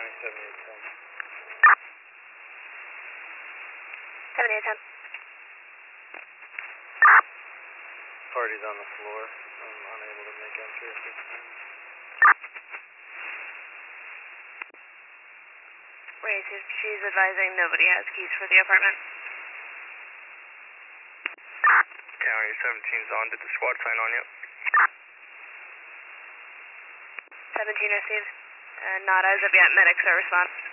County 7810. 7810. Party's on the floor. I'm unable to make entry at this time. Wait, she's advising nobody has keys for the apartment. County 17's on. Did the squad sign on yet? 17 received. Not as of yet. Medics are responding.